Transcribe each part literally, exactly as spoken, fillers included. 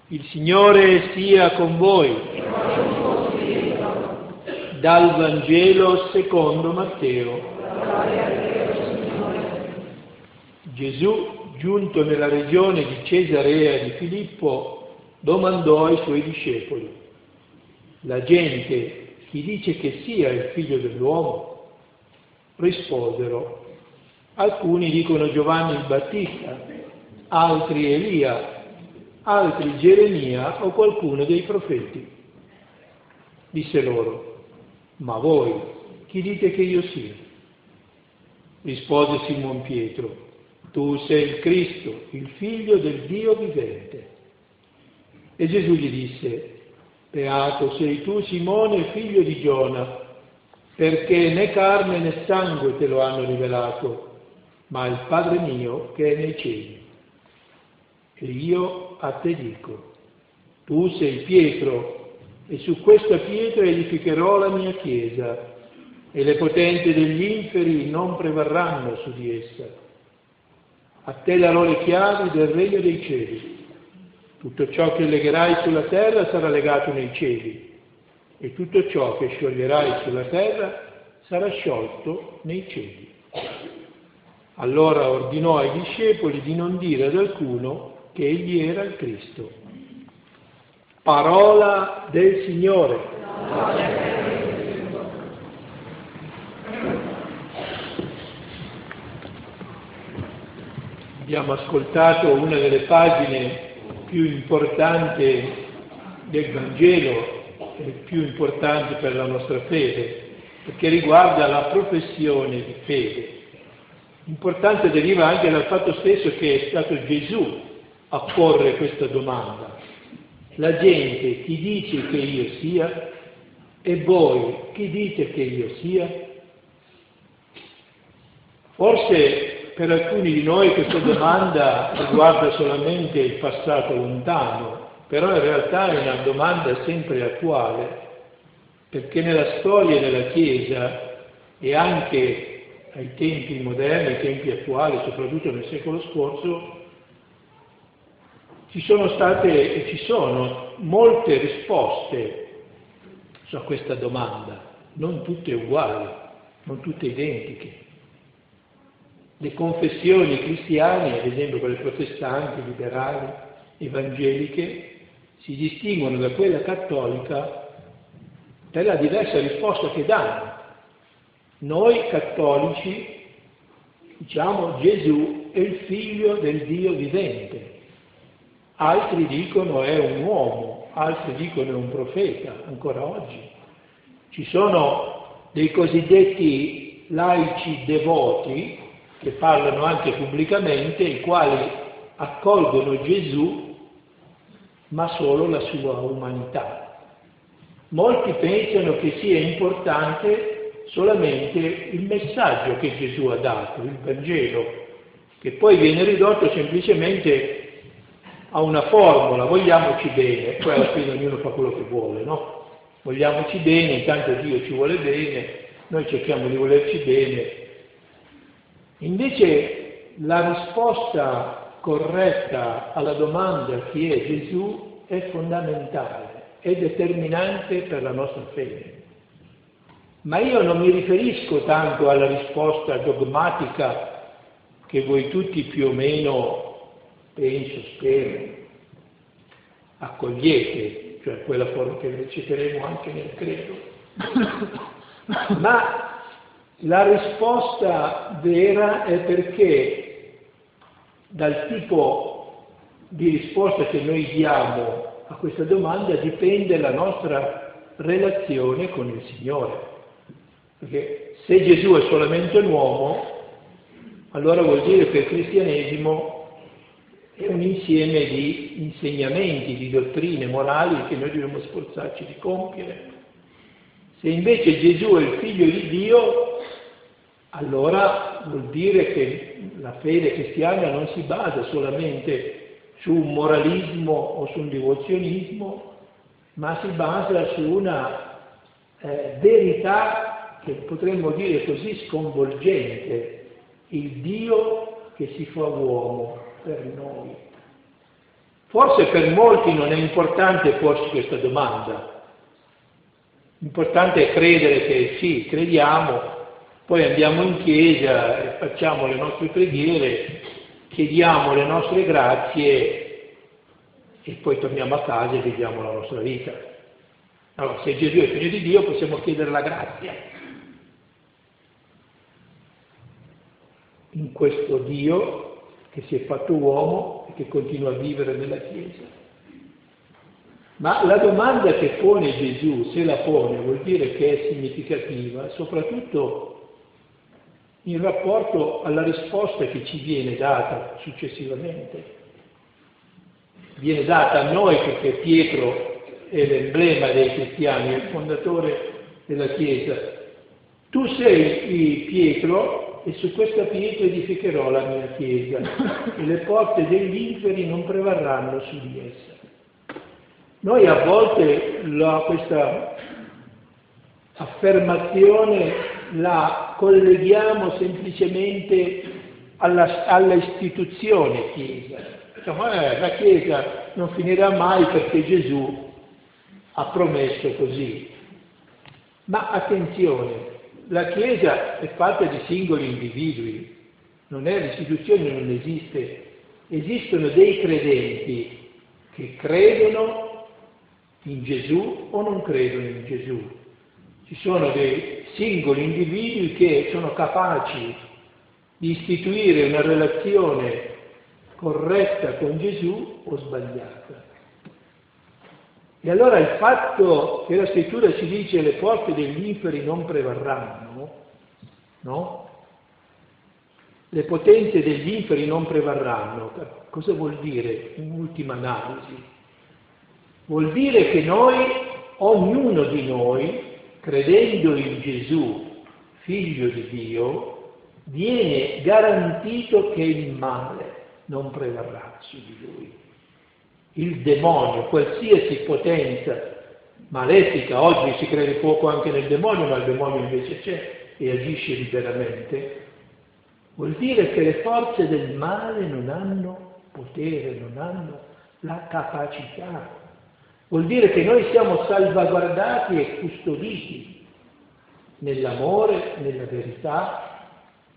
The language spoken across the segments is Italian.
Il Signore sia con voi. Dal Vangelo secondo Matteo. Gesù, giunto nella regione di Cesarea di Filippo, domandò ai suoi discepoli: la gente chi dice che sia il figlio dell'uomo? Risposero: alcuni dicono Giovanni il Battista, altri Elia, altri Geremia o qualcuno dei profeti. Disse loro: ma voi chi dite che io sia? Rispose Simon Pietro: tu sei il Cristo, il figlio del Dio vivente. E Gesù gli disse: beato sei tu, Simone, figlio di Giona, perché né carne né sangue te lo hanno rivelato, ma il Padre mio che è nei cieli. E io a te dico: tu sei Pietro, e su questa pietra edificherò la mia chiesa, e le potenze degli inferi non prevarranno su di essa. A te darò le chiavi del regno dei cieli. Tutto ciò che legherai sulla terra sarà legato nei cieli, e tutto ciò che scioglierai sulla terra sarà sciolto nei cieli. Allora ordinò ai discepoli di non dire ad alcuno che egli era il Cristo. Parola del Signore. Abbiamo ascoltato una delle pagine più importanti del Vangelo e più importanti per la nostra fede, perché riguarda la professione di fede. Importante deriva anche dal fatto stesso che è stato Gesù a porre questa domanda. La gente chi dice che io sia? E voi chi dite che io sia? Forse per alcuni di noi questa domanda riguarda solamente il passato lontano, però in realtà è una domanda sempre attuale, perché nella storia della Chiesa e anche ai tempi moderni, ai tempi attuali, soprattutto nel secolo scorso, ci sono state e ci sono molte risposte su questa domanda, non tutte uguali, non tutte identiche. Le confessioni cristiane, ad esempio quelle protestanti, liberali, evangeliche, si distinguono da quella cattolica per la diversa risposta che danno. Noi cattolici diciamo Gesù è il figlio del Dio vivente, altri dicono è un uomo, altri dicono è un profeta, ancora oggi. Ci sono dei cosiddetti laici devoti che parlano anche pubblicamente, i quali accolgono Gesù ma solo la sua umanità. Molti pensano che sia importante solamente il messaggio che Gesù ha dato, il Vangelo, che poi viene ridotto semplicemente a una formula, vogliamoci bene, poi alla fine ognuno fa quello che vuole, no? Vogliamoci bene, intanto Dio ci vuole bene, noi cerchiamo di volerci bene. Invece la risposta corretta alla domanda chi è Gesù è fondamentale, è determinante per la nostra fede. Ma io non mi riferisco tanto alla risposta dogmatica che voi tutti più o meno, penso, spero, accogliete, cioè quella forma che reciteremo anche nel credo. Ma la risposta vera è perché dal tipo di risposta che noi diamo a questa domanda dipende la nostra relazione con il Signore. Perché se Gesù è solamente un uomo, allora vuol dire che il cristianesimo è un insieme di insegnamenti, di dottrine morali che noi dobbiamo sforzarci di compiere. Se invece Gesù è il figlio di Dio, allora vuol dire che la fede cristiana non si basa solamente su un moralismo o su un devozionismo, ma si basa su una eh, verità che potremmo dire così sconvolgente, il Dio che si fa uomo per noi. Forse per molti non è importante porsi questa domanda. L'importante è credere che sì, crediamo, poi andiamo in chiesa e facciamo le nostre preghiere, chiediamo le nostre grazie e poi torniamo a casa e viviamo la nostra vita. Allora, se Gesù è figlio di Dio, possiamo chiedere la grazia in questo Dio che si è fatto uomo e che continua a vivere nella Chiesa. Ma la domanda che pone Gesù, se la pone, vuol dire che è significativa, soprattutto in rapporto alla risposta che ci viene data successivamente. Viene data a noi perché Pietro è l'emblema dei cristiani, è il fondatore della Chiesa. Tu sei Pietro e su questa pietra edificherò la mia Chiesa e le porte degli inferi non prevarranno su di essa. Noi a volte la, questa affermazione la colleghiamo semplicemente alla, alla istituzione Chiesa. Diciamo, eh, la Chiesa non finirà mai perché Gesù ha promesso così. Ma attenzione, la Chiesa è fatta di singoli individui, non è l'istituzione, non esiste. Esistono dei credenti che credono in Gesù o non credono in Gesù. Ci sono dei singoli individui che sono capaci di istituire una relazione corretta con Gesù o sbagliata. E allora il fatto che la Scrittura ci dice le porte degli inferi non prevarranno, no? Le potenze degli inferi non prevarranno, cosa vuol dire in ultima analisi? Vuol dire che noi, ognuno di noi, credendo in Gesù, figlio di Dio, viene garantito che il male non prevarrà su di lui. Il demonio, qualsiasi potenza malefica, oggi si crede poco anche nel demonio, ma il demonio invece c'è e agisce liberamente, vuol dire che le forze del male non hanno potere, non hanno la capacità. Vuol dire che noi siamo salvaguardati e custoditi nell'amore, nella verità,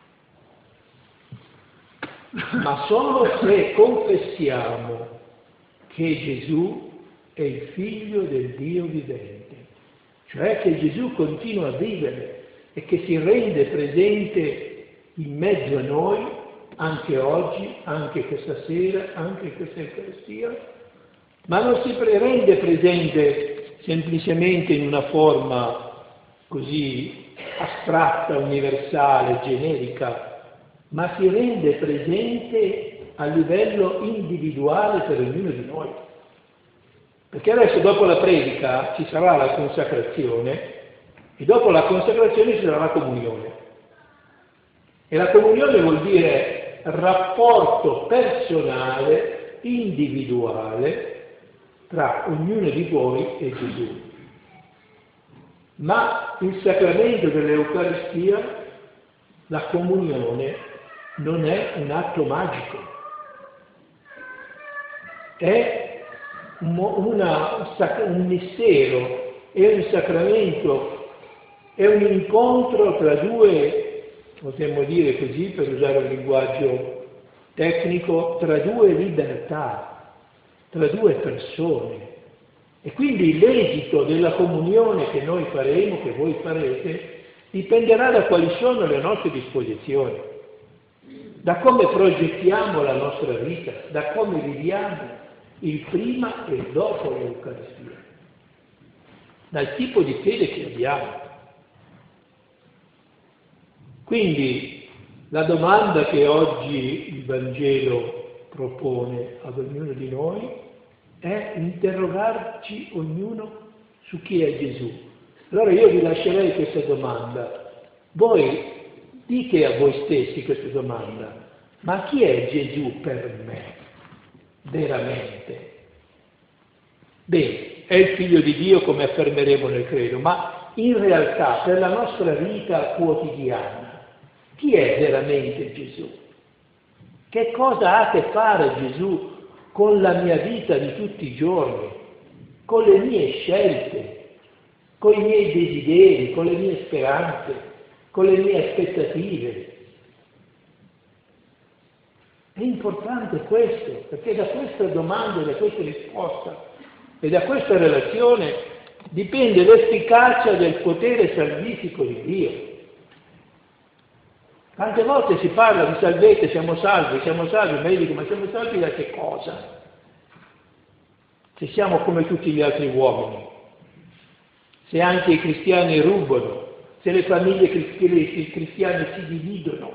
ma solo se confessiamo che Gesù è il figlio del Dio vivente, cioè che Gesù continua a vivere e che si rende presente in mezzo a noi anche oggi, anche questa sera, anche in questa Eucaristia, ma non si rende presente semplicemente in una forma così astratta, universale, generica, ma si rende presente a livello individuale per ognuno di noi. Perché adesso dopo la predica ci sarà la consacrazione e dopo la consacrazione ci sarà la comunione. E la comunione vuol dire rapporto personale, individuale, tra ognuno di voi e Gesù. Ma il sacramento dell'Eucaristia, la comunione, non è un atto magico, è un, una, un mistero, è un sacramento, è un incontro tra due, potremmo dire così per usare un linguaggio tecnico, tra due libertà, tra due persone. E quindi l'esito della comunione che noi faremo, che voi farete, dipenderà da quali sono le nostre disposizioni, da come progettiamo la nostra vita, da come viviamo il prima e il dopo l'Eucaristia, dal tipo di fede che abbiamo. Quindi la domanda che oggi il Vangelo propone ad ognuno di noi è interrogarci ognuno su chi è Gesù. Allora io vi lascerei questa domanda. Voi dite a voi stessi questa domanda: ma chi è Gesù per me, veramente? Bene, è il Figlio di Dio come affermeremo nel credo, ma in realtà per la nostra vita quotidiana, chi è veramente Gesù? Che cosa ha a che fare Gesù con la mia vita di tutti i giorni, con le mie scelte, con i miei desideri, con le mie speranze, con le mie aspettative. È importante questo, perché da questa domanda, da questa risposta e da questa relazione dipende l'efficacia del potere salvifico di Dio. Tante volte si parla di salvezza, siamo salvi, siamo salvi, ma io dico, ma siamo salvi da che cosa? Se siamo come tutti gli altri uomini, se anche i cristiani rubano, se le famiglie cristiane si dividono,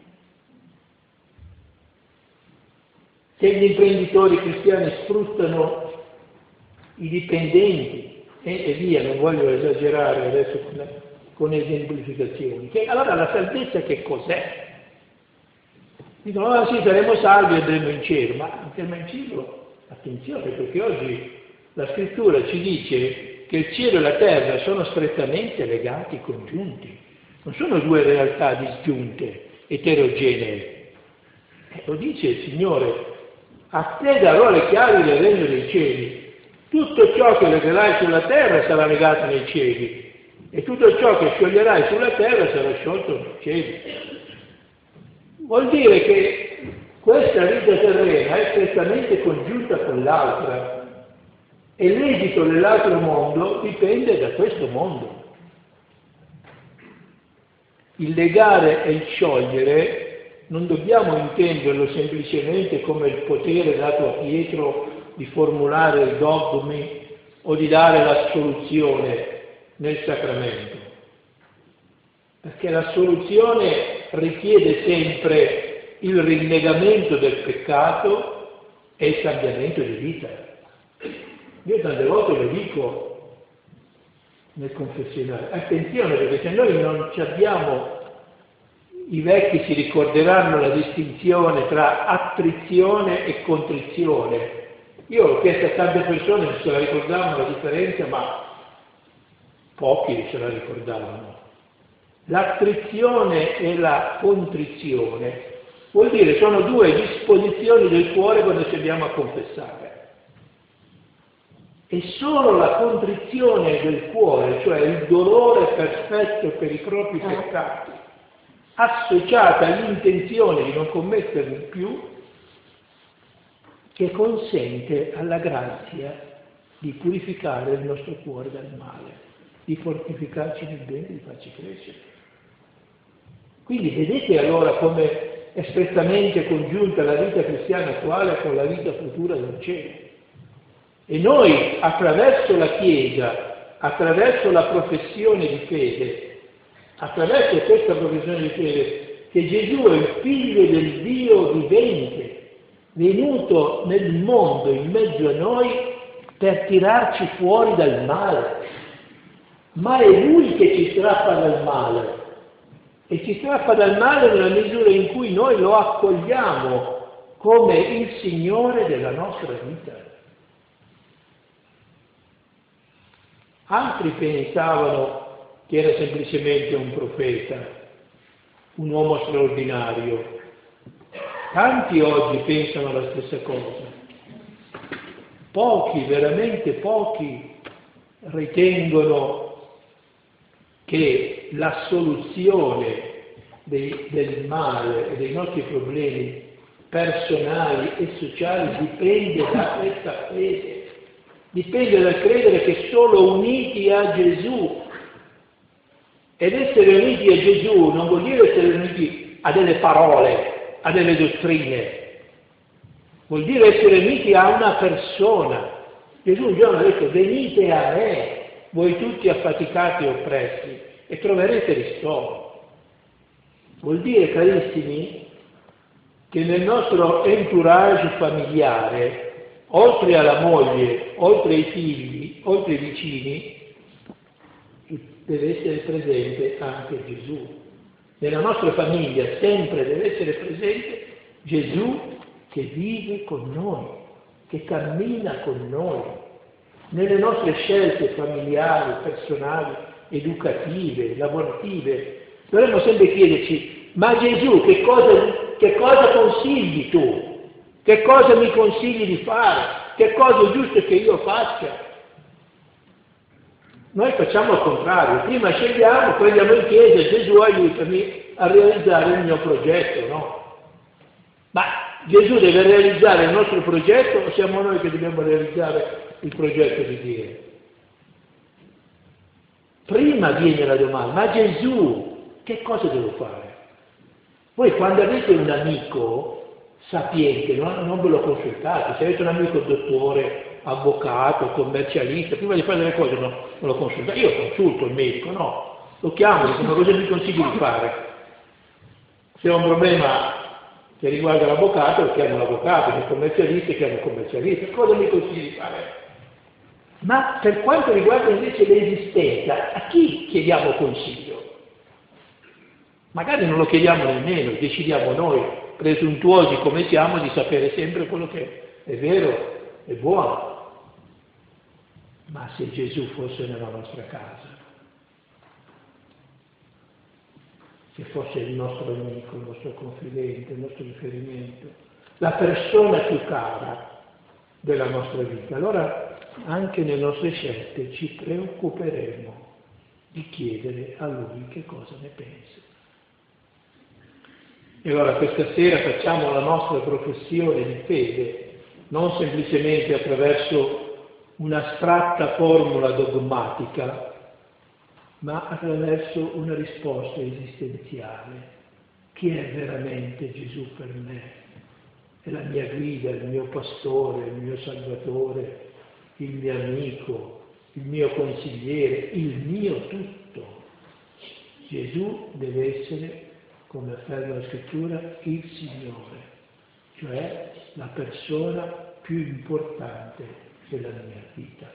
se gli imprenditori cristiani sfruttano i dipendenti e, e via, non voglio esagerare adesso con, la, con esemplificazioni, che, allora la salvezza che cos'è? Dicono, ah sì, saremo salvi e andremo in cielo, ma andremo in cielo, attenzione, perché oggi la scrittura ci dice che il cielo e la terra sono strettamente legati, congiunti, non sono due realtà disgiunte, eterogenee. E lo dice il Signore, a te darò le chiavi del regno dei cieli, tutto ciò che legherai sulla terra sarà legato nei cieli, e tutto ciò che scioglierai sulla terra sarà sciolto nei cieli. Vuol dire che questa vita terrena è strettamente congiunta con l'altra, e l'esito dell'altro mondo dipende da questo mondo. Il legare e il sciogliere non dobbiamo intenderlo semplicemente come il potere dato a Pietro di formulare i dogmi o di dare la soluzione nel sacramento, perché la soluzione richiede sempre il rinnegamento del peccato e il cambiamento di vita. Io tante volte lo dico nel confessionale, attenzione, perché se noi non ci abbiamo, i vecchi si ricorderanno la distinzione tra attrizione e contrizione. Io ho chiesto a tante persone se se la ricordavano la differenza, ma pochi se la ricordavano. L'attrizione e la contrizione vuol dire sono due disposizioni del cuore quando ci andiamo a confessare. E solo la contrizione del cuore, cioè il dolore perfetto per i propri peccati, associata all'intenzione di non commetterli più, che consente alla grazia di purificare il nostro cuore dal male, di fortificarci nel bene e di farci crescere. Quindi vedete allora come è strettamente congiunta la vita cristiana attuale con la vita futura del cielo. E noi, attraverso la Chiesa, attraverso la professione di fede, attraverso questa professione di fede, che Gesù è il Figlio del Dio vivente, venuto nel mondo in mezzo a noi per tirarci fuori dal male. Ma è Lui che ci strappa dal male. E ci strappa dal male nella misura in cui noi lo accogliamo come il Signore della nostra vita. Altri pensavano che era semplicemente un profeta, un uomo straordinario. Tanti oggi pensano la stessa cosa. Pochi, veramente pochi, ritengono che la soluzione dei, del male e dei nostri problemi personali e sociali dipende da questa fede. Dipende dal credere che solo uniti a Gesù, ed essere uniti a Gesù non vuol dire essere uniti a delle parole, a delle dottrine, vuol dire essere uniti a una persona. Gesù un giorno ha detto: venite a me, voi tutti affaticati e oppressi, e troverete ristoro. Vuol dire, carissimi, che nel nostro entourage familiare, oltre alla moglie, oltre ai figli, oltre ai vicini, deve essere presente anche Gesù. Nella nostra famiglia sempre deve essere presente Gesù che vive con noi, che cammina con noi. Nelle nostre scelte familiari, personali, educative, lavorative, dovremmo sempre chiederci: ma Gesù che cosa, che cosa consigli tu? Che cosa mi consigli di fare? Che cosa è giusto che io faccia? Noi facciamo il contrario, prima scegliamo, poi andiamo in chiesa e Gesù aiutami a realizzare il mio progetto, no? Ma Gesù deve realizzare il nostro progetto o siamo noi che dobbiamo realizzare il progetto di Dio? Prima viene la domanda, ma Gesù che cosa devo fare? Voi quando avete un amico sapiente, no? Non ve lo consultate, se avete un amico dottore, avvocato, commercialista, prima di fare delle cose no, non lo consultate, io consulto il medico, no, lo chiamo, dico, ma cosa mi consigli di fare? Se ho un problema che riguarda l'avvocato, chiamo l'avvocato, se è commercialista, chiamo il commercialista, cosa mi consigli di fare? Ma per quanto riguarda invece l'esistenza, a chi chiediamo consiglio? Magari non lo chiediamo nemmeno, decidiamo noi, presuntuosi come siamo, di sapere sempre quello che è vero e buono. Ma se Gesù fosse nella nostra casa, se fosse il nostro amico, il nostro confidente, il nostro riferimento, la persona più cara della nostra vita, allora anche nelle nostre scelte ci preoccuperemo di chiedere a Lui che cosa ne pensa. E allora questa sera facciamo la nostra professione di fede, non semplicemente attraverso un'astratta formula dogmatica, ma attraverso una risposta esistenziale. Chi è veramente Gesù per me? È la mia guida, il mio pastore, il mio salvatore, il mio amico, il mio consigliere, il mio tutto. Gesù deve essere, come afferma la Scrittura, il Signore, cioè la persona più importante della mia vita.